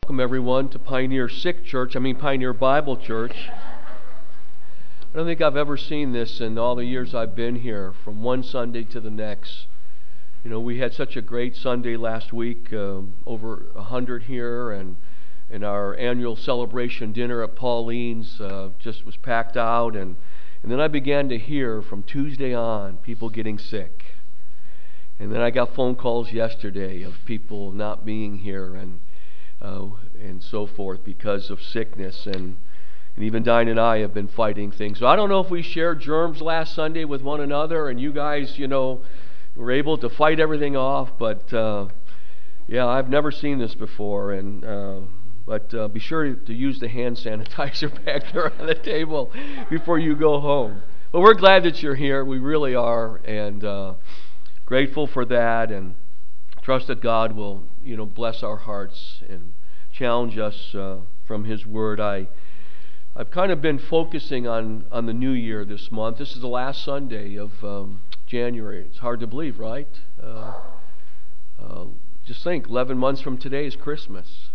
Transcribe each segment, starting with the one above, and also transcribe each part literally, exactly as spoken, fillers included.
Welcome everyone to Pioneer Sick Church, I mean Pioneer Bible Church. I don't think I've ever seen this in all the years I've been here, from one Sunday to the next. You know, we had such a great Sunday last week, uh, over a hundred here, and and our annual celebration dinner at Pauline's uh, just was packed out, and, and then I began to hear from Tuesday on people getting sick. And then I got phone calls yesterday of people not being here and uh, and so forth because of sickness, and and even Diane and I have been fighting things. So I don't know if we shared germs last Sunday with one another, and you guys, you know, were able to fight everything off. But uh, yeah, I've never seen this before, and uh, but uh, be sure to use the hand sanitizer back there on the table before you go home. But we're glad that you're here. We really are, and uh, grateful for that, and trust that God will, you know, bless our hearts and challenge us uh, from His Word. I, I've kind of been focusing on, on the new year this month. This is the last Sunday of um, January. It's hard to believe, right? Uh, uh, just think, eleven months from today is Christmas.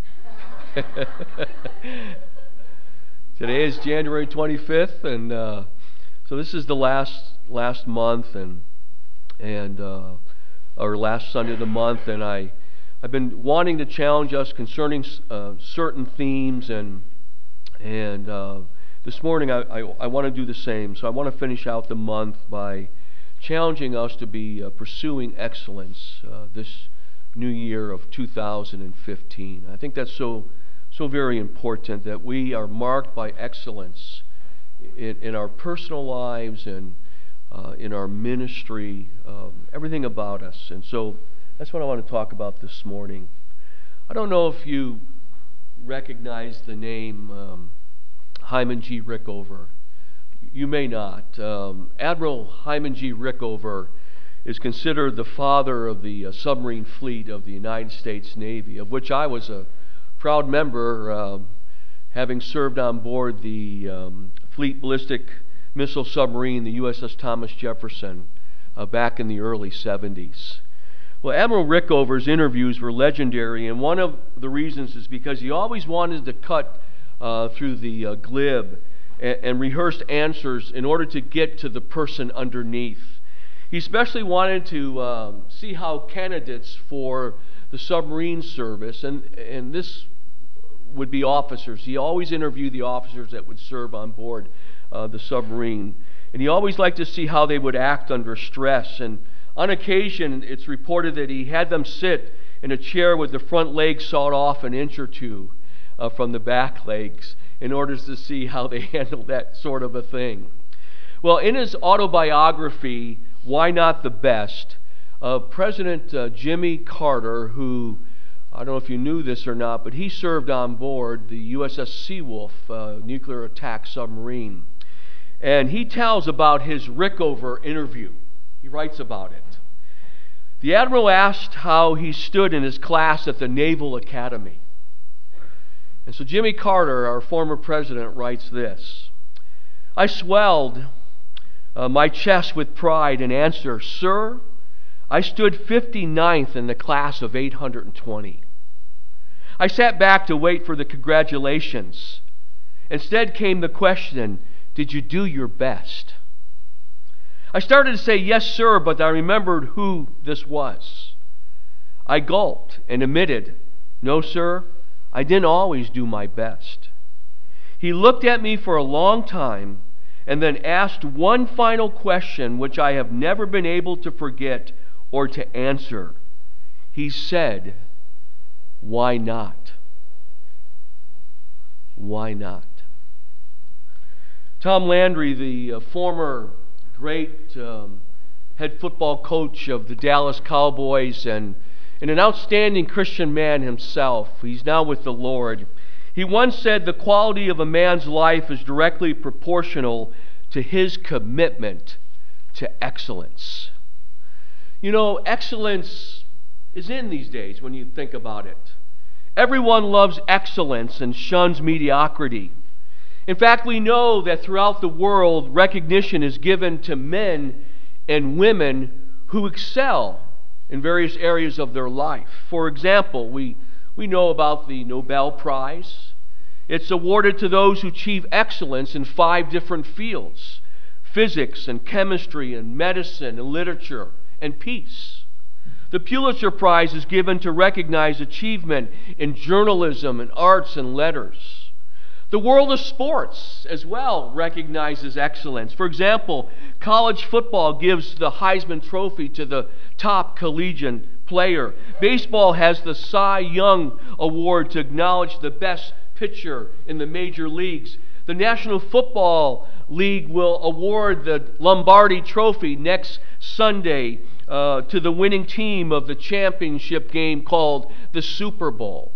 Today is January twenty-fifth, and uh, so this is the last last month, and and uh, our last Sunday of the month, and I, I've been wanting to challenge us concerning uh, certain themes, and and uh, this morning I, I, I want to do the same. So I want to finish out the month by challenging us to be uh, pursuing excellence uh, this new year of two thousand fifteen. I think that's so so very important that we are marked by excellence in, in our personal lives and Uh, in our ministry, um, everything about us. And so that's what I want to talk about this morning. I don't know if you recognize the name um, Hyman G. Rickover. You may not. Um, Admiral Hyman G. Rickover is considered the father of the uh, submarine fleet of the United States Navy, of which I was a proud member, uh, having served on board the um, Fleet Ballistic Missile submarine, the U S S Thomas Jefferson, uh, back in the early seventies. Well, Admiral Rickover's interviews were legendary, and one of the reasons is because he always wanted to cut uh, through the uh, glib and, and rehearsed answers in order to get to the person underneath. He especially wanted to um, see how candidates for the submarine service, and, and this would be officers. He always interviewed the officers that would serve on board Uh, the submarine, and he always liked to see how they would act under stress. And on occasion, it's reported that he had them sit in a chair with the front legs sawed off an inch or two uh, from the back legs in order to see how they handled that sort of a thing. Well, in his autobiography, Why Not the Best, uh, President uh, Jimmy Carter, who, I don't know if you knew this or not, but he served on board the U S S Seawolf uh, nuclear attack submarine. And he tells about his Rickover interview. He writes about it. The Admiral asked how he stood in his class at the Naval Academy. And so Jimmy Carter, our former president, writes this: I swelled uh, my chest with pride and answered, Sir, I stood fifty-ninth in the class of eight hundred twenty. I sat back to wait for the congratulations. Instead came the question, did you do your best? I started to say, yes, sir, but I remembered who this was. I gulped and admitted, no, sir, I didn't always do my best. He looked at me for a long time and then asked one final question which I have never been able to forget or to answer. He said, why not? Why not? Tom Landry, the uh, former great um, head football coach of the Dallas Cowboys and, and an outstanding Christian man himself, he's now with the Lord. He once said the quality of a man's life is directly proportional to his commitment to excellence. You know, excellence is in these days when you think about it. Everyone loves excellence and shuns mediocrity. In fact, we know that throughout the world, recognition is given to men and women who excel in various areas of their life. For example, we We know about the Nobel Prize. It's awarded to those who achieve excellence in five different fields: physics and chemistry and medicine and literature and peace. The Pulitzer Prize is given to recognize achievement in journalism and arts and letters. The world of sports as well recognizes excellence. For example, college football gives the Heisman Trophy to the top collegiate player. Baseball has the Cy Young Award to acknowledge the best pitcher in the major leagues. The National Football League will award the Lombardi Trophy next Sunday uh, to the winning team of the championship game called the Super Bowl.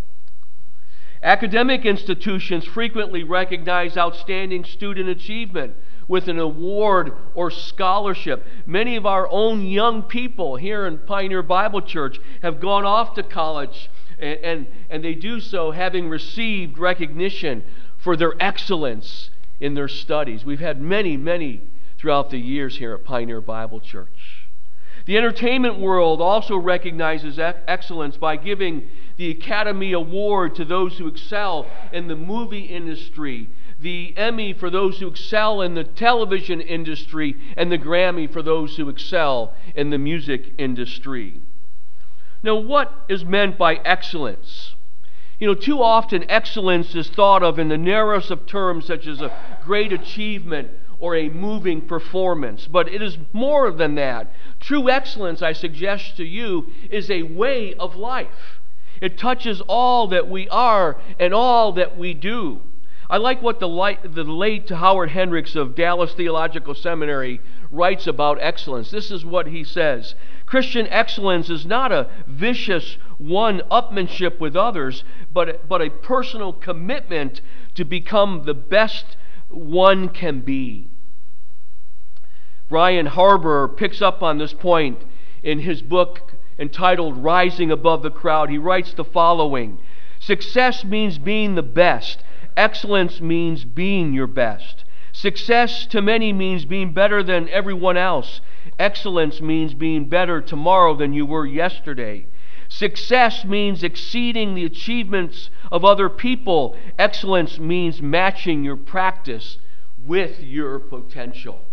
Academic institutions frequently recognize outstanding student achievement with an award or scholarship. Many of our own young people here in Pioneer Bible Church have gone off to college, and, and, and they do so having received recognition for their excellence in their studies. We've had many, many throughout the years here at Pioneer Bible Church. The entertainment world also recognizes excellence by giving the Academy Award to those who excel in the movie industry, the Emmy for those who excel in the television industry, and the Grammy for those who excel in the music industry. Now, what is meant by excellence? You know, too often excellence is thought of in the narrowest of terms, such as a great achievement or a moving performance. But it is more than that. True excellence, I suggest to you, is a way of life. It touches all that we are and all that we do. I like what the, light, the late Howard Hendricks of Dallas Theological Seminary writes about excellence. This is what he says: Christian excellence is not a vicious one-upmanship with others, but, but a personal commitment to become the best one can be. Brian Harbour picks up on this point in his book entitled Rising Above the Crowd. He writes the following: success means being the best. Excellence means being your best. Success to many means being better than everyone else. Excellence means being better tomorrow than you were yesterday. Success means exceeding the achievements of other people. Excellence means matching your practice with your potential.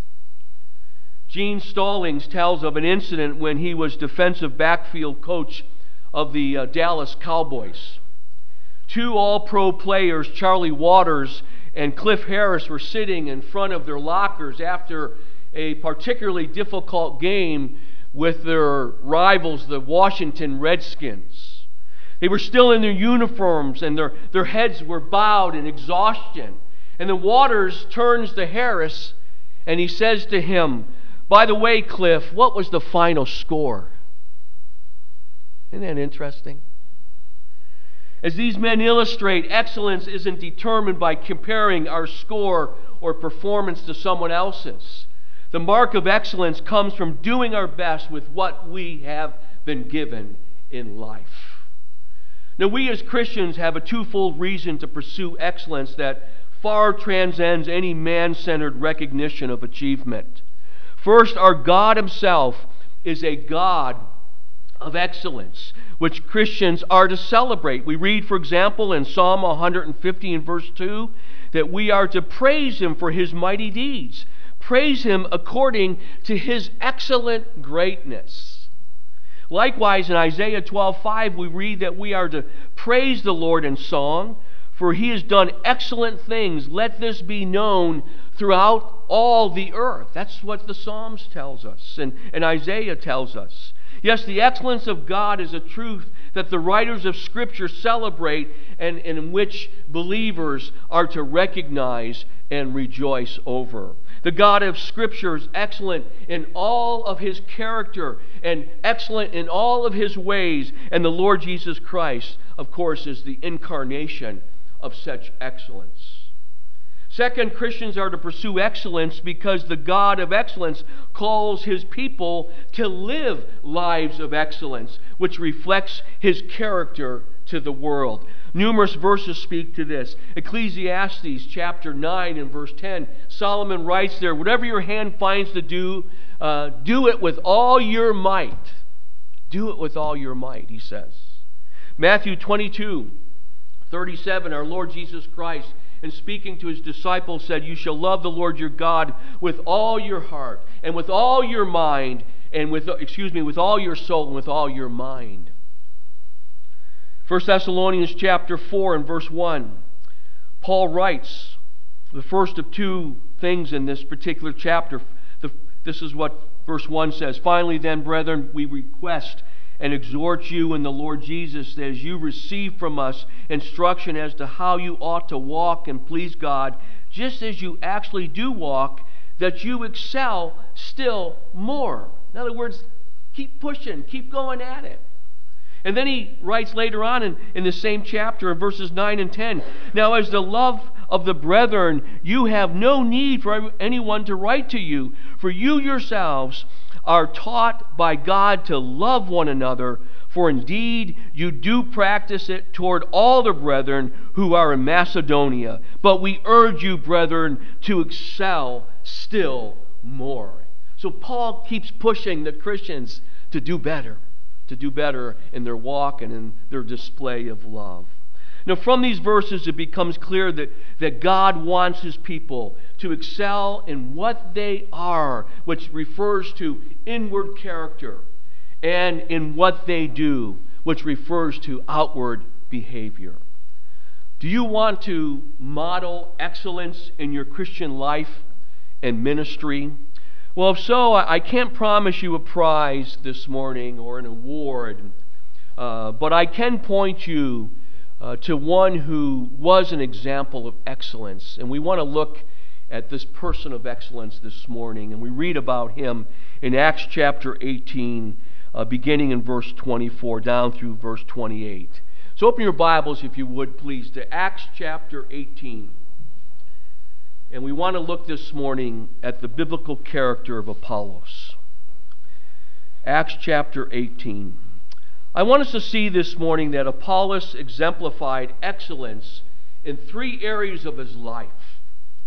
Gene Stallings tells of an incident when he was defensive backfield coach of the uh, Dallas Cowboys. Two all-pro players, Charlie Waters and Cliff Harris, were sitting in front of their lockers after a particularly difficult game with their rivals, the Washington Redskins. They were still in their uniforms, and their, their heads were bowed in exhaustion. And then Waters turns to Harris, and he says to him, "By the way, Cliff, what was the final score?" Isn't that interesting? As these men illustrate, excellence isn't determined by comparing our score or performance to someone else's. The mark of excellence comes from doing our best with what we have been given in life. Now, we as Christians have a twofold reason to pursue excellence that far transcends any man-centered recognition of achievement. First, our God Himself is a God of excellence, which Christians are to celebrate. We read, for example, in Psalm one hundred fifty in verse two, that we are to praise Him for His mighty deeds. Praise Him according to His excellent greatness. Likewise, in Isaiah twelve five, we read that we are to praise the Lord in song, for He has done excellent things. Let this be known throughout all the earth. That's what the Psalms tells us, and, and Isaiah tells us. Yes, the excellence of God is a truth that the writers of Scripture celebrate, and, and in which believers are to recognize and rejoice over. The God of Scripture is excellent in all of His character and excellent in all of His ways, and the Lord Jesus Christ, of course, is the incarnation of such excellence. Second, Christians are to pursue excellence because the God of excellence calls His people to live lives of excellence, which reflects His character to the world. Numerous verses speak to this. Ecclesiastes chapter nine and verse ten, Solomon writes there, "Whatever your hand finds to do, uh, do it with all your might." Do it with all your might, he says. Matthew twenty-two, thirty-seven, our Lord Jesus Christ, in speaking to his disciples, said, "You shall love the Lord your God with all your heart, and with all your mind, and with, excuse me, with all your soul, and with all your mind." First Thessalonians chapter four and verse one, Paul writes the first of two things in this particular chapter. The, this is what verse one says. "Finally then, brethren, we request and exhort you in the Lord Jesus, that as you receive from us instruction as to how you ought to walk and please God, just as you actually do walk, that you excel still more." In other words, keep pushing, keep going at it. And then he writes later on in, in the same chapter in verses nine and ten, "Now as the love of the brethren, you have no need for anyone to write to you, for you yourselves are taught by God to love one another, for indeed you do practice it toward all the brethren who are in Macedonia. But we urge you, brethren, to excel still more." So Paul keeps pushing the Christians to do better, to do better in their walk and in their display of love. Now, from these verses, it becomes clear that, that God wants his people to excel in what they are, which refers to inward character, and in what they do, which refers to outward behavior. Do you want to model excellence in your Christian life and ministry? Well, if so, I can't promise you a prize this morning or an award, uh, but I can point you Uh, to one who was an example of excellence. And we want to look at this person of excellence this morning. And we read about him in Acts chapter eighteen, uh, beginning in verse twenty-four down through verse twenty-eight. So open your Bibles, if you would, please, to Acts chapter eighteen. And we want to look this morning at the biblical character of Apollos. Acts chapter eighteen. I want us to see this morning that Apollos exemplified excellence in three areas of his life.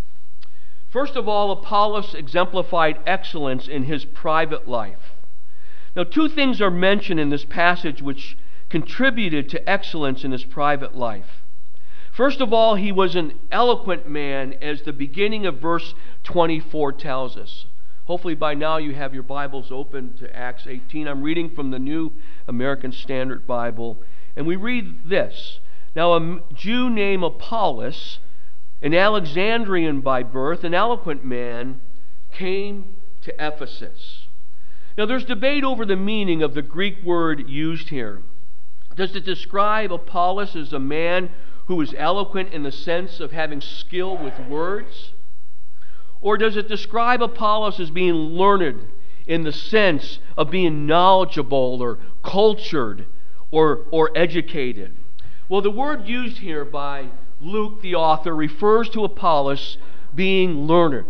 First of all, Apollos exemplified excellence in his private life. Now, two things are mentioned in this passage which contributed to excellence in his private life. First of all, he was an eloquent man, as the beginning of verse twenty-four tells us. Hopefully by now you have your Bibles open to Acts eighteen. I'm reading from the New American Standard Bible. And we read this. "Now a Jew named Apollos, an Alexandrian by birth, an eloquent man, came to Ephesus." Now there's debate over the meaning of the Greek word used here. Does it describe Apollos as a man who is eloquent in the sense of having skill with words? Or does it describe Apollos as being learned in the sense of being knowledgeable or cultured or, or educated? Well, the word used here by Luke, the author, refers to Apollos being learned.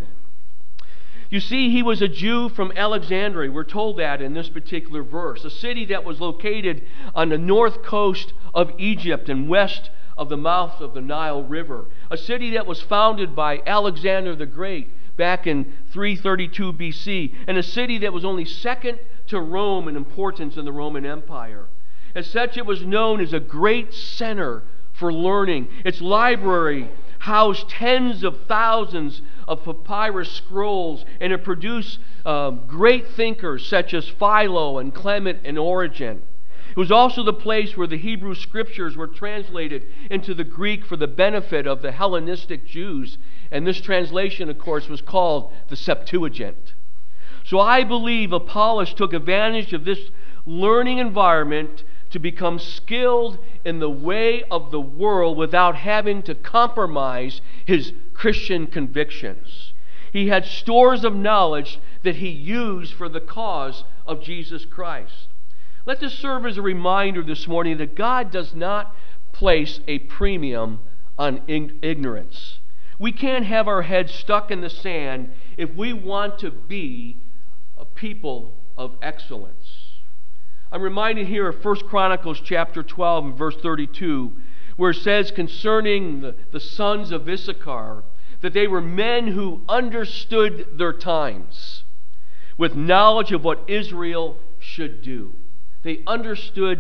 You see, he was a Jew from Alexandria. We're told that in this particular verse, a city that was located on the north coast of Egypt and west of the mouth of the Nile River, a city that was founded by Alexander the Great back in three thirty-two B C, and a city that was only second to Rome in importance in the Roman Empire. As such, it was known as a great center for learning. Its library housed tens of thousands of papyrus scrolls, and it produced um, great thinkers such as Philo and Clement and Origen. It was also the place where the Hebrew scriptures were translated into the Greek for the benefit of the Hellenistic Jews. And this translation, of course, was called the Septuagint. So I believe Apollos took advantage of this learning environment to become skilled in the way of the world without having to compromise his Christian convictions. He had stores of knowledge that he used for the cause of Jesus Christ. Let this serve as a reminder this morning that God does not place a premium on ignorance. We can't have our heads stuck in the sand if we want to be a people of excellence. I'm reminded here of First Chronicles chapter twelve and verse thirty-two, where it says concerning the, the sons of Issachar that they were men who understood their times with knowledge of what Israel should do. They understood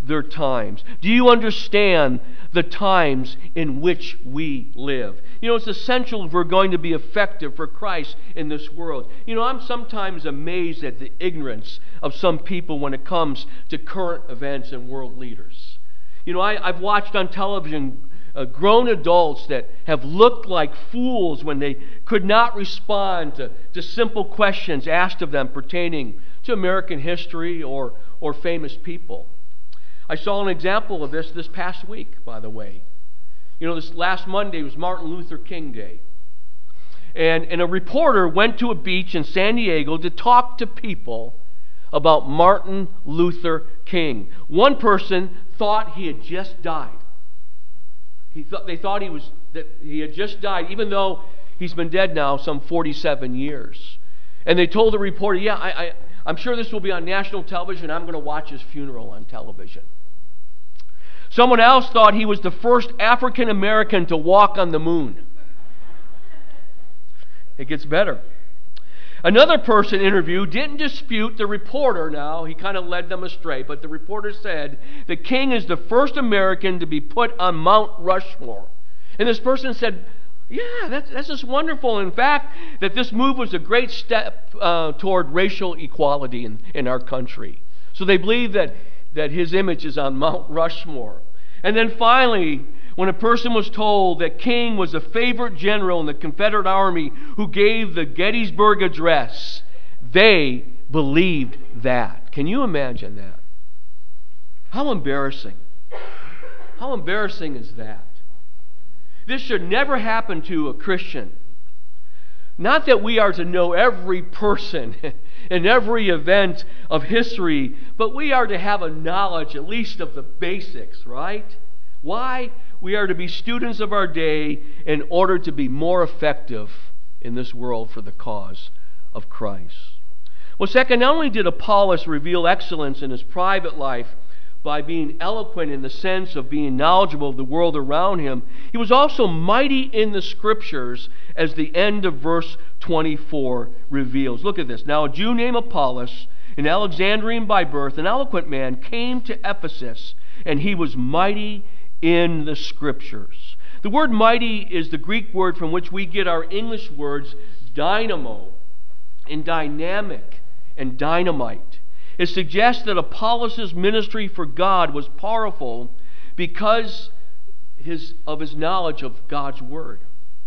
their times? Do you understand the times in which we live? You know, it's essential if we're going to be effective for Christ in this world. You know, I'm sometimes amazed at the ignorance of some people when it comes to current events and world leaders. You know, I, I've watched on television uh, grown adults that have looked like fools when they could not respond to, to simple questions asked of them pertaining to American history or, or famous people. I saw an example of this this past week, by the way. You know, this last Monday was Martin Luther King Day. And, and a reporter went to a beach in San Diego to talk to people about Martin Luther King. One person thought he had just died. He thought, they thought he was that he had just died, even though he's been dead now some forty-seven years. And they told the reporter, yeah, I, I, I'm sure this will be on national television. I'm going to watch his funeral on television. Someone else thought he was the first African American to walk on the moon. It gets better. Another person interviewed didn't dispute the reporter now. He kind of led them astray. But the reporter said the King is the first American to be put on Mount Rushmore. And this person said, yeah, that's, that's just wonderful. In fact, that this move was a great step uh, toward racial equality in, in our country. So they believe that, that his image is on Mount Rushmore. And then finally, when a person was told that King was a favorite general in the Confederate Army who gave the Gettysburg Address, they believed that. Can you imagine that? How embarrassing. How embarrassing is that? This should never happen to a Christian. Not that we are to know every person and every event of history, but we are to have a knowledge at least of the basics, right? Why? We are to be students of our day in order to be more effective in this world for the cause of Christ. Well, second, not only did Apollos reveal excellence in his private life by being eloquent in the sense of being knowledgeable of the world around him, he was also mighty in the Scriptures, as the end of verse twenty-four reveals. Look at this. Now a Jew named Apollos, an Alexandrian by birth, an eloquent man, came to Ephesus, and he was mighty in the Scriptures. The word mighty is the Greek word from which we get our English words dynamo and dynamic and dynamite. It suggests that Apollos' ministry for God was powerful because his, of his knowledge of God's Word.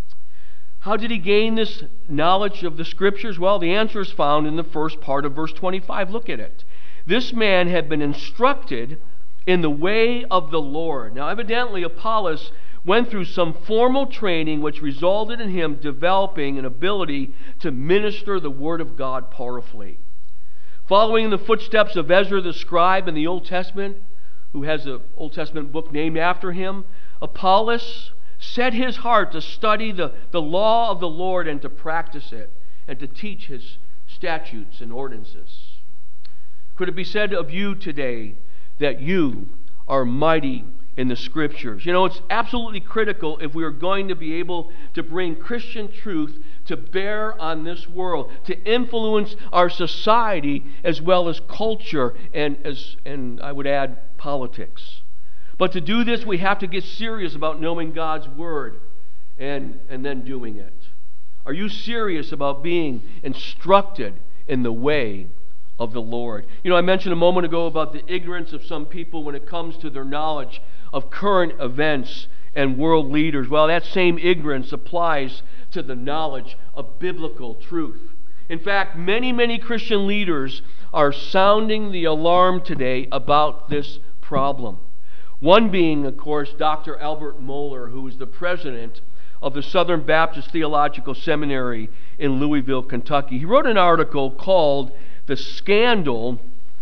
How did he gain this knowledge of the Scriptures? Well, the answer is found in the first part of verse twenty-five. Look at it. This man had been instructed in the way of the Lord. Now, evidently, Apollos went through some formal training which resulted in him developing an ability to minister the Word of God powerfully. Following in the footsteps of Ezra the scribe in the Old Testament, who has an Old Testament book named after him, Apollos set his heart to study the, the law of the Lord and to practice it and to teach his statutes and ordinances. Could it be said of you today that you are mighty in the Scriptures? You know, it's absolutely critical if we are going to be able to bring Christian truth to bear on this world, to influence our society as well as culture and, as, and I would add, politics. But to do this, we have to get serious about knowing God's Word and, and then doing it. Are you serious about being instructed in the way of the Lord? You know, I mentioned a moment ago about the ignorance of some people when it comes to their knowledge of current events and world leaders. Well, that same ignorance applies to the knowledge of biblical truth. In fact, many, many Christian leaders are sounding the alarm today about this problem. One being, of course, Doctor Albert Mohler, who is the president of the Southern Baptist Theological Seminary in Louisville, Kentucky. He wrote an article called "The Scandal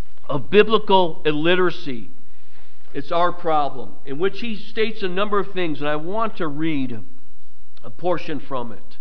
of Biblical Illiteracy. It's Our Problem," in which he states a number of things, and I want to read a portion from it.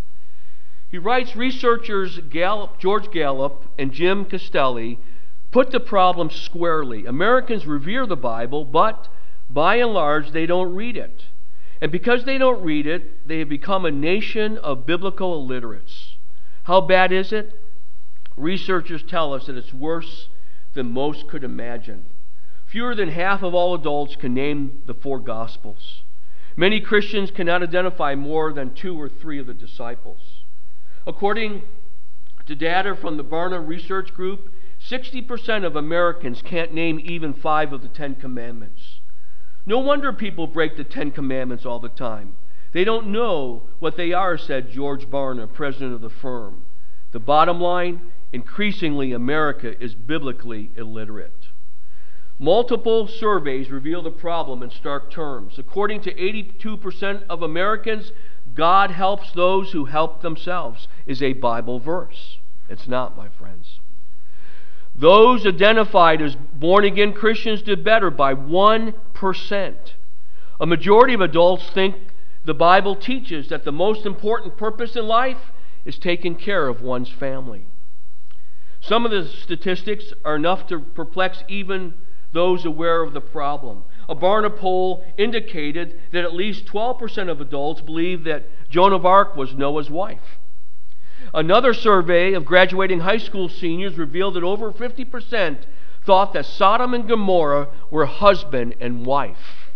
He writes, researchers Gallup, George Gallup and Jim Castelli put the problem squarely. Americans revere the Bible, but by and large, they don't read it. And because they don't read it, they have become a nation of biblical illiterates. How bad is it? Researchers tell us that it's worse than most could imagine. Fewer than half of all adults can name the four Gospels. Many Christians cannot identify more than two or three of the disciples. According to data from the Barna Research Group, sixty percent of Americans can't name even five of the Ten Commandments. No wonder people break the Ten Commandments all the time. They don't know what they are, said George Barna, president of the firm. The bottom line, increasingly America is biblically illiterate. Multiple surveys reveal the problem in stark terms. According to eighty-two percent of Americans, God helps those who help themselves is a Bible verse. It's not, my friends. Those identified as born-again Christians did better by one percent. A majority of adults think the Bible teaches that the most important purpose in life is taking care of one's family. Some of the statistics are enough to perplex even those aware of the problem. A Barna poll indicated that at least twelve percent of adults believe that Joan of Arc was Noah's wife. Another survey of graduating high school seniors revealed that over fifty percent thought that Sodom and Gomorrah were husband and wife.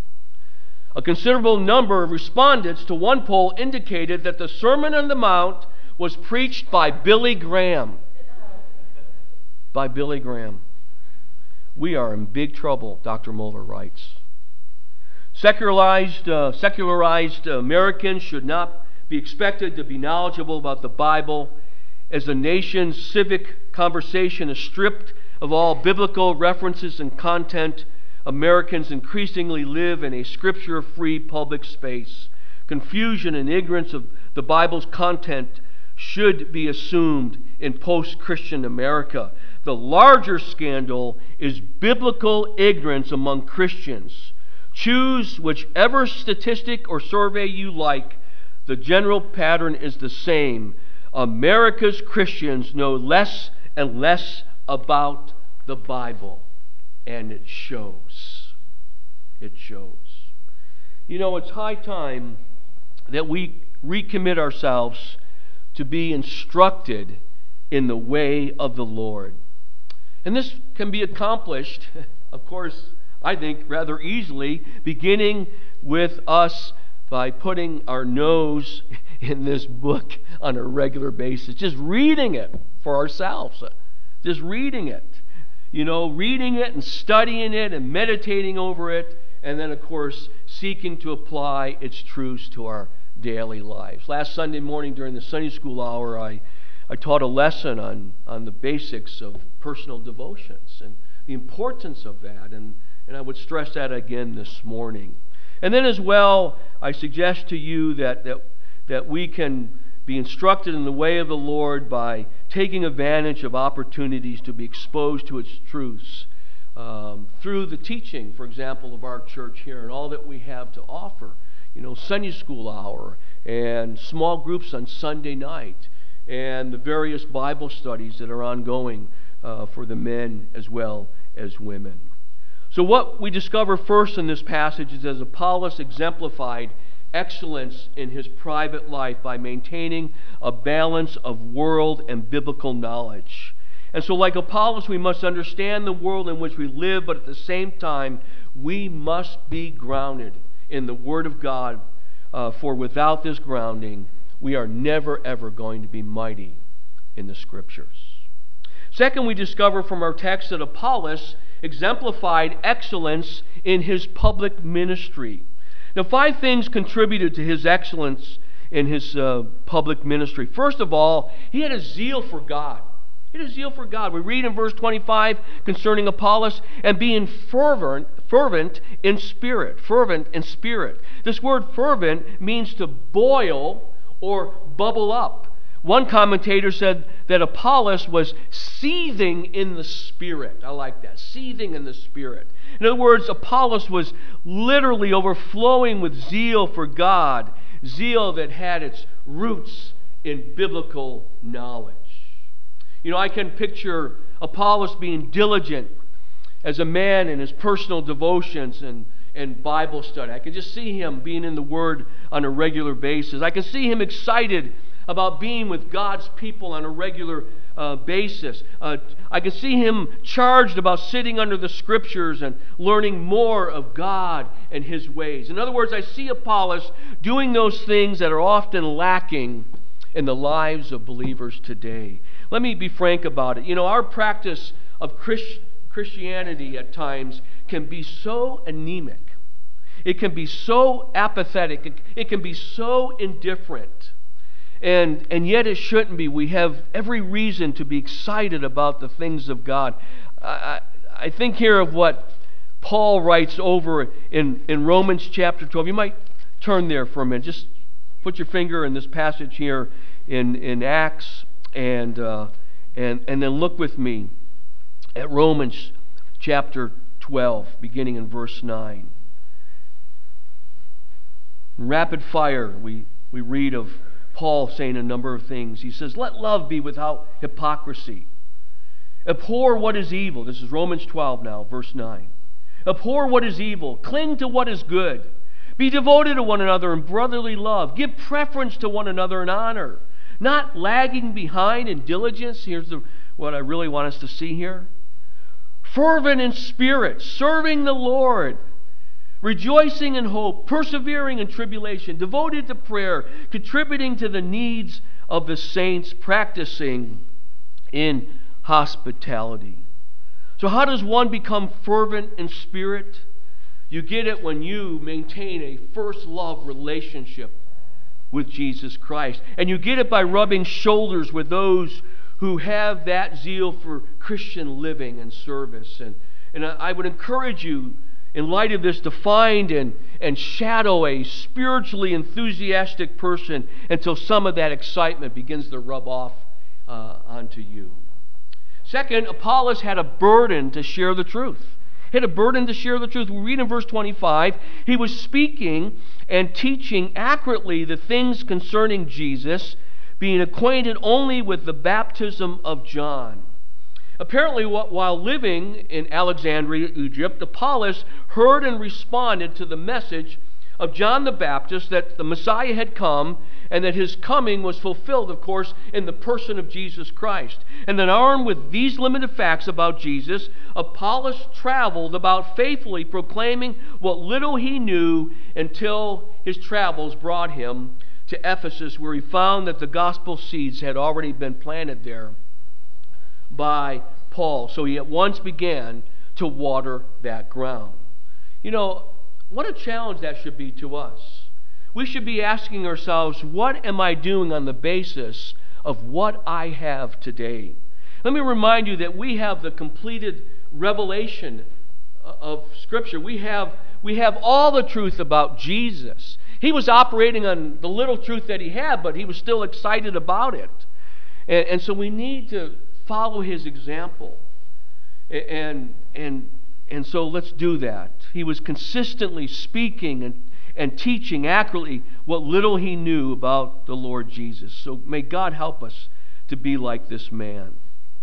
A considerable number of respondents to one poll indicated that the Sermon on the Mount was preached by Billy Graham. By Billy Graham. We are in big trouble, Doctor Moeller writes. Secularized, uh, secularized Americans should not be expected to be knowledgeable about the Bible, as the nation's civic conversation is stripped of all biblical references and content. Americans increasingly live in a scripture-free public space. Confusion and ignorance of the Bible's content should be assumed in post-Christian America. The larger scandal is biblical ignorance among Christians. Choose whichever statistic or survey you like. The general pattern is the same. America's Christians know less and less about the Bible, and it shows. It shows. You know, it's high time that we recommit ourselves to be instructed in the way of the Lord. And this can be accomplished, of course, I think rather easily, beginning with us by putting our nose in this book on a regular basis, just reading it for ourselves, just reading it, you know, reading it and studying it and meditating over it, and then, of course, seeking to apply its truths to our daily lives. Last Sunday morning during the Sunday school hour, I I taught a lesson on, on the basics of personal devotions and the importance of that, and, and I would stress that again this morning. And then as well, I suggest to you that, that, that we can be instructed in the way of the Lord by taking advantage of opportunities to be exposed to its truths um, through the teaching, for example, of our church here and all that we have to offer. You know, Sunday school hour and small groups on Sunday night, and the various Bible studies that are ongoing uh, for the men as well as women. So what we discover first in this passage is that Apollos exemplified excellence in his private life by maintaining a balance of world and biblical knowledge. And so like Apollos, we must understand the world in which we live, but at the same time, we must be grounded in the Word of God, uh, for without this grounding, we are never, ever going to be mighty in the Scriptures. Second, we discover from our text that Apollos exemplified excellence in his public ministry. Now, five things contributed to his excellence in his uh, public ministry. First of all, he had a zeal for God. He had a zeal for God. We read in verse twenty-five concerning Apollos, and being fervent, fervent in spirit. Fervent in spirit. This word fervent means to boil or bubble up. One commentator said that Apollos was seething in the Spirit. I like that, seething in the Spirit. In other words, Apollos was literally overflowing with zeal for God, zeal that had its roots in biblical knowledge. You know, I can picture Apollos being diligent as a man in his personal devotions and and Bible study. I can just see him being in the Word on a regular basis. I can see him excited about being with God's people on a regular uh, basis. Uh, I can see him charged about sitting under the Scriptures and learning more of God and His ways. In other words, I see Apollos doing those things that are often lacking in the lives of believers today. Let me be frank about it. You know, our practice of Christ- Christianity at times can be so anemic. It can be so apathetic. It, it can be so indifferent. And, and yet it shouldn't be. We have every reason to be excited about the things of God. I, I think here of what Paul writes over in, in Romans chapter twelve. You might turn there for a minute. Just put your finger in this passage here in, in Acts, and, uh, and, and then look with me at Romans chapter twelve, beginning in verse nine. In rapid fire, we, we read of Paul saying a number of things. He says, let love be without hypocrisy. Abhor what is evil. This is Romans twelve now, verse nine. Abhor what is evil. Cling to what is good. Be devoted to one another in brotherly love. Give preference to one another in honor. Not lagging behind in diligence. Here's the, what I really want us to see here. Fervent in spirit, serving the Lord. Rejoicing in hope, persevering in tribulation, devoted to prayer, contributing to the needs of the saints, practicing in hospitality. So how does one become fervent in spirit? You get it when you maintain a first love relationship with Jesus Christ. And you get it by rubbing shoulders with those who have that zeal for Christian living and service. And, and I would encourage you, in light of this, to find and, and shadow a spiritually enthusiastic person until some of that excitement begins to rub off uh, onto you. Second, Apollos had a burden to share the truth. He had a burden to share the truth. We read in verse twenty-five, he was speaking and teaching accurately the things concerning Jesus, being acquainted only with the baptism of John. Apparently, while living in Alexandria, Egypt, Apollos heard and responded to the message of John the Baptist that the Messiah had come and that his coming was fulfilled, of course, in the person of Jesus Christ. And then, armed with these limited facts about Jesus, Apollos traveled about faithfully proclaiming what little he knew until his travels brought him to Ephesus, where he found that the gospel seeds had already been planted there by Paul. So he at once began to water that ground. You know, what a challenge that should be to us. We should be asking ourselves, what am I doing on the basis of what I have today? Let me remind you that we have the completed revelation of Scripture. We have, we have all the truth about Jesus. He was operating on the little truth that he had, but he was still excited about it. And, and so we need to follow his example. And, and, and so let's do that. He was consistently speaking and, and teaching accurately what little he knew about the Lord Jesus. So may God help us to be like this man.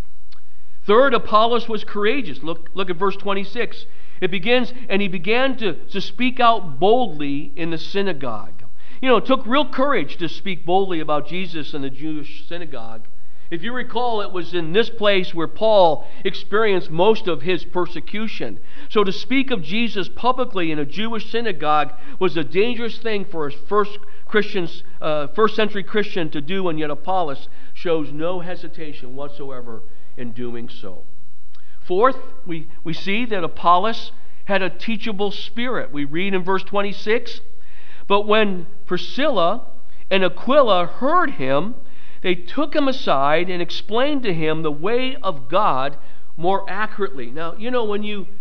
Third, Apollos was courageous. Look, look at verse twenty-six. It begins, and he began to, to speak out boldly in the synagogue. You know, it took real courage to speak boldly about Jesus in the Jewish synagogue. If you recall, it was in this place where Paul experienced most of his persecution. So to speak of Jesus publicly in a Jewish synagogue was a dangerous thing for a first Christians, uh, first century Christian to do, and yet Apollos shows no hesitation whatsoever in doing so. Fourth, we, we see that Apollos had a teachable spirit. We read in verse twenty-six, but when Priscilla and Aquila heard him, they took him aside and explained to him the way of God more accurately. Now, you know, when you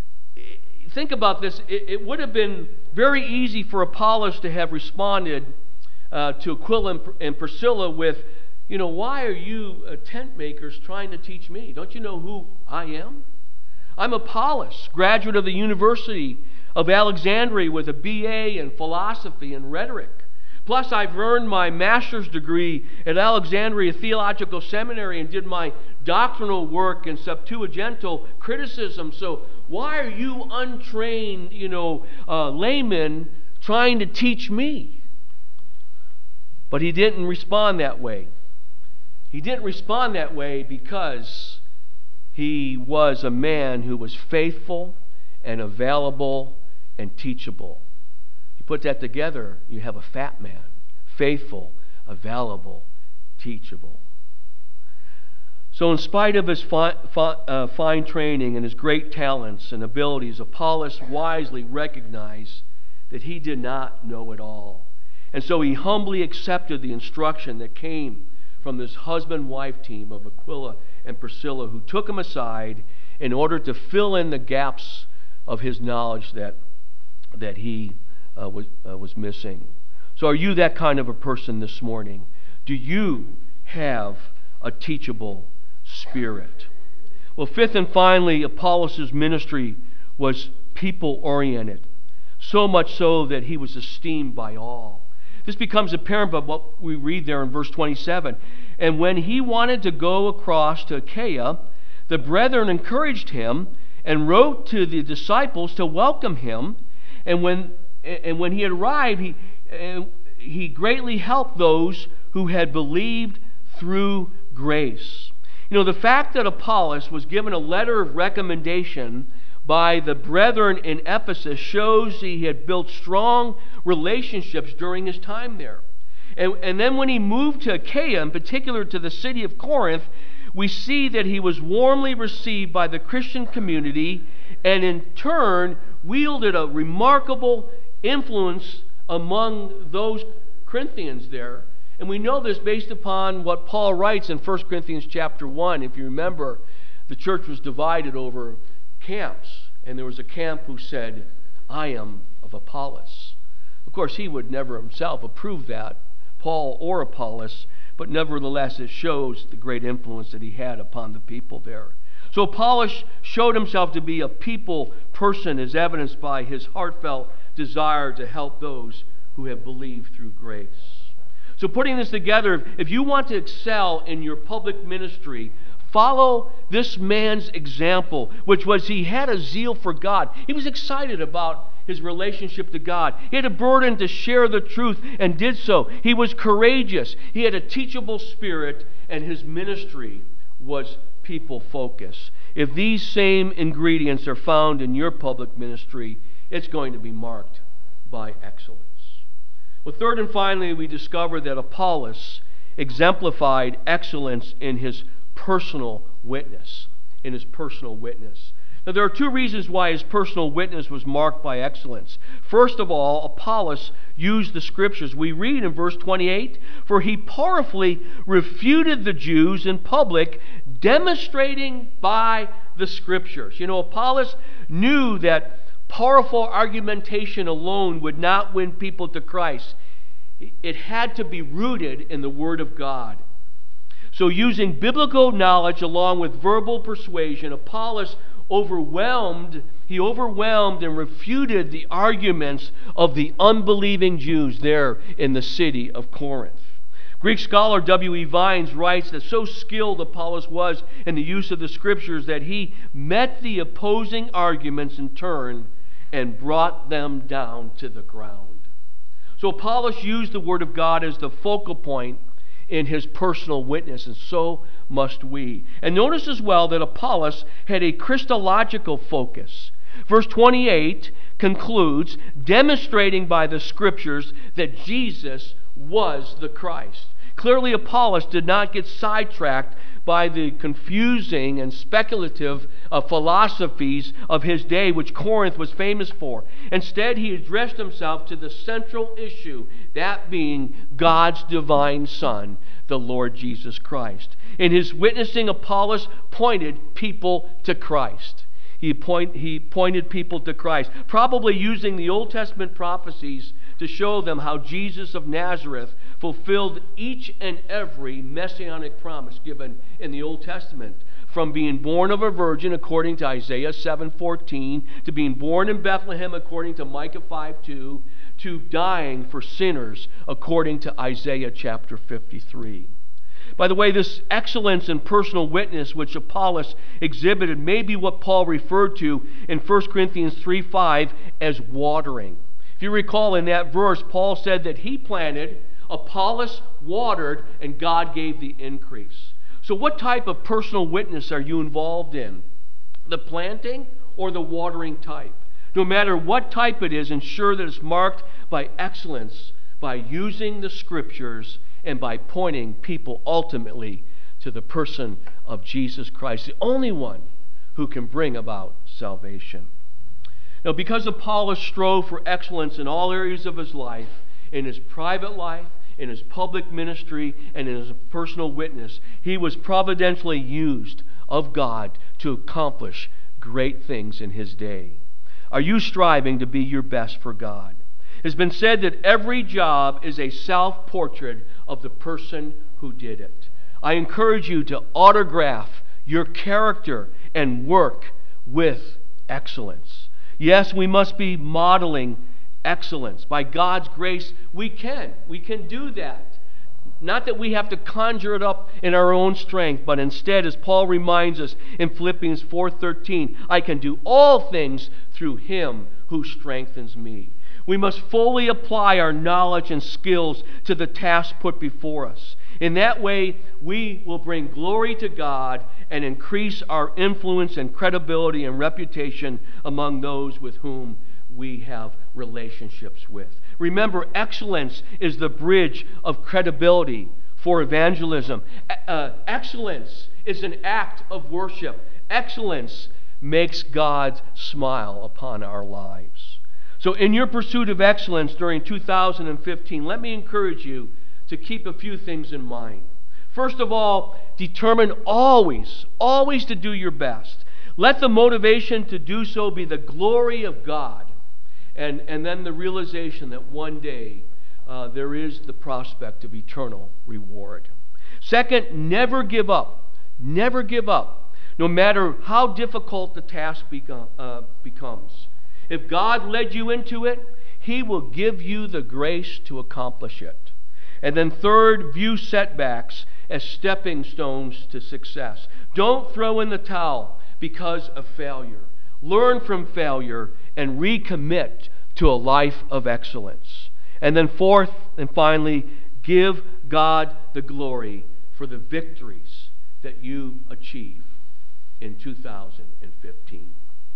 think about this, it, it would have been very easy for Apollos to have responded uh, to Aquila and, and Priscilla with, you know, why are you uh, tent makers trying to teach me? Don't you know who I am? I'm Apollos, graduate of the University of Alexandria with a B A in philosophy and rhetoric. Plus, I've earned my master's degree at Alexandria Theological Seminary and did my doctrinal work in Septuagintal criticism. So why are you untrained, you know, uh, laymen trying to teach me? But he didn't respond that way. He didn't respond that way because he was a man who was faithful and available and teachable. You put that together, you have a fat man. Faithful, available, teachable. So in spite of his fi- fi- uh, fine training and his great talents and abilities, Apollos wisely recognized that he did not know it all. And so he humbly accepted the instruction that came from this husband-wife team of Aquila and Priscilla, who took him aside in order to fill in the gaps of his knowledge that, that he uh, was, uh, was missing. So are you that kind of a person this morning? Do you have a teachable spirit? Well, fifth and finally, Apollos' ministry was people-oriented, so much so that he was esteemed by all. This becomes apparent by what we read there in verse twenty-seven. And when he wanted to go across to Achaia, the brethren encouraged him and wrote to the disciples to welcome him. And when and when he had arrived, he he greatly helped those who had believed through grace. You know, the fact that Apollos was given a letter of recommendation by the brethren in Ephesus shows he had built strong relationships during his time there. And, and then when he moved to Achaia, in particular to the city of Corinth, we see that he was warmly received by the Christian community and in turn wielded a remarkable influence among those Corinthians there. And we know this based upon what Paul writes in First Corinthians chapter one. If you remember, the church was divided over camps, and there was a camp who said, I am of Apollos. Of course, he would never himself approve that, Paul or Apollos, but nevertheless it shows the great influence that he had upon the people there. So Apollos showed himself to be a people person, as evidenced by his heartfelt desire to help those who have believed through grace. So putting this together, if you want to excel in your public ministry, follow this man's example, which was he had a zeal for God. He was excited about his relationship to God. He had a burden to share the truth and did so. He was courageous. He had a teachable spirit, and his ministry was people-focused. If these same ingredients are found in your public ministry, it's going to be marked by excellence. Well, third and finally, we discover that Apollos exemplified excellence in his personal witness. In his personal witness. Now, there are two reasons why his personal witness was marked by excellence. First of all, Apollos used the scriptures. We read in verse twenty-eight, for he powerfully refuted the Jews in public, demonstrating by the scriptures. You know, Apollos knew that powerful argumentation alone would not win people to Christ. It had to be rooted in the Word of God. So using biblical knowledge along with verbal persuasion, Apollos overwhelmed, he overwhelmed and refuted the arguments of the unbelieving Jews there in the city of Corinth. Greek scholar W E Vines writes that so skilled Apollos was in the use of the scriptures that he met the opposing arguments in turn and brought them down to the ground. So Apollos used the Word of God as the focal point in his personal witness, and so must we. And notice as well that Apollos had a Christological focus. Verse twenty-eight concludes, demonstrating by the scriptures that Jesus was the Christ. Clearly, Apollos did not get sidetracked by the confusing and speculative uh, philosophies of his day, which Corinth was famous for. Instead, he addressed himself to the central issue, that being God's divine Son, the Lord Jesus Christ. In his witnessing, Apollos pointed people to Christ. He, point, he pointed people to Christ, probably using the Old Testament prophecies to show them how Jesus of Nazareth fulfilled each and every messianic promise given in the Old Testament, from being born of a virgin according to Isaiah seven fourteen, to being born in Bethlehem according to Micah five two, to dying for sinners according to Isaiah chapter fifty-three. By the way, this excellence in personal witness which Apollos exhibited may be what Paul referred to in First Corinthians three five as watering. If you recall in that verse, Paul said that he planted, Apollos watered, and God gave the increase. So what type of personal witness are you involved in? The planting or the watering type? No matter what type it is, ensure that it's marked by excellence, by using the Scriptures and by pointing people ultimately to the person of Jesus Christ, the only one who can bring about salvation. Now, because Apollos strove for excellence in all areas of his life, in his private life, in his public ministry, and in his personal witness, he was providentially used of God to accomplish great things in his day. Are you striving to be your best for God? It has been said that every job is a self-portrait of the person who did it. I encourage you to autograph your character and work with excellence. Yes, we must be modeling excellence. By God's grace, we can. We can do that. Not that we have to conjure it up in our own strength, but instead, as Paul reminds us in Philippians four thirteen, I can do all things through Him who strengthens me. We must fully apply our knowledge and skills to the task put before us. In that way, we will bring glory to God and increase our influence and credibility and reputation among those with whom we have relationships with. Remember, excellence is the bridge of credibility for evangelism. Uh, excellence is an act of worship. Excellence makes God smile upon our lives. So in your pursuit of excellence during two thousand fifteen, let me encourage you to keep a few things in mind. First of all, determine always, always to do your best. Let the motivation to do so be the glory of God, and, and then the realization that one day uh, there is the prospect of eternal reward. Second, never give up. Never give up, no matter how difficult the task become, uh, becomes. If God led you into it, He will give you the grace to accomplish it. And then third, view setbacks as stepping stones to success. Don't throw in the towel because of failure. Learn from failure and recommit to a life of excellence. And then fourth and finally, give God the glory for the victories that you achieve in two thousand fifteen.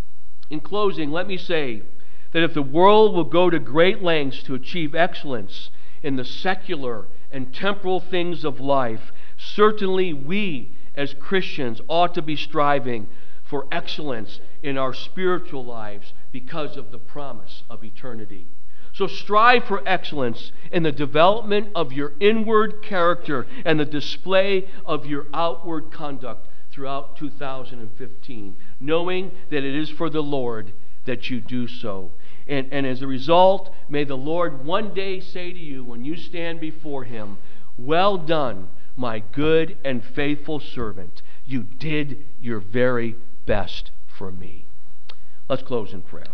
In closing, let me say that if the world will go to great lengths to achieve excellence in the secular and temporal things of life, certainly we as Christians ought to be striving for excellence in our spiritual lives because of the promise of eternity. So strive for excellence in the development of your inward character and the display of your outward conduct throughout two thousand fifteen, knowing that it is for the Lord that you do so. And, and as a result, may the Lord one day say to you when you stand before Him, "Well done, my good and faithful servant. You did your very best for me." Let's close in prayer.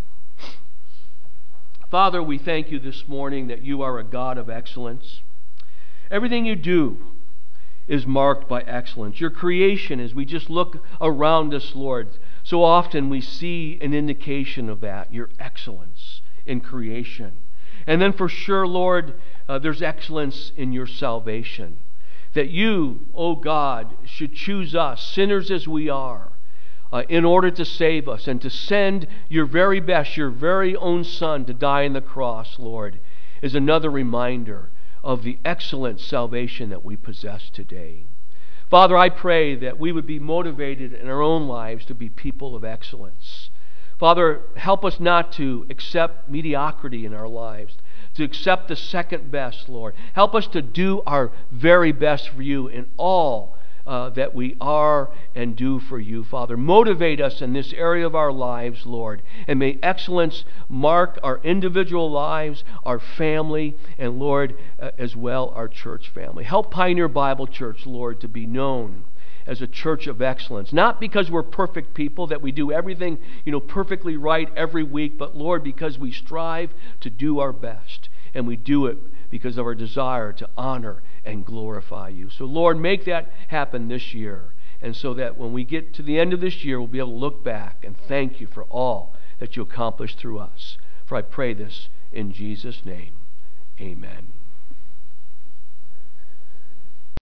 Father, we thank you this morning that you are a God of excellence. Everything you do is marked by excellence. Your creation, as we just look around us, Lord, so often we see an indication of that, your excellence in creation. And then for sure, Lord, uh, there's excellence in your salvation. That you, O God, should choose us, sinners as we are, uh, in order to save us and to send your very best, your very own Son to die on the cross, Lord, is another reminder of the excellent salvation that we possess today. Father, I pray that we would be motivated in our own lives to be people of excellence. Father, help us not to accept mediocrity in our lives, to accept the second best, Lord. Help us to do our very best for you in all uh, that we are and do for you, Father. Motivate us in this area of our lives, Lord, and may excellence mark our individual lives, our family, and Lord, uh, as well, our church family. Help Pioneer Bible Church, Lord, to be known as a church of excellence, not because we're perfect people, that we do everything, you know, perfectly right every week, but Lord, because we strive to do our best, and we do it because of our desire to honor and glorify you. So Lord, make that happen this year, and so that when we get to the end of this year, we'll be able to look back and thank you for all that you accomplished through us. For I pray this in Jesus' name, amen.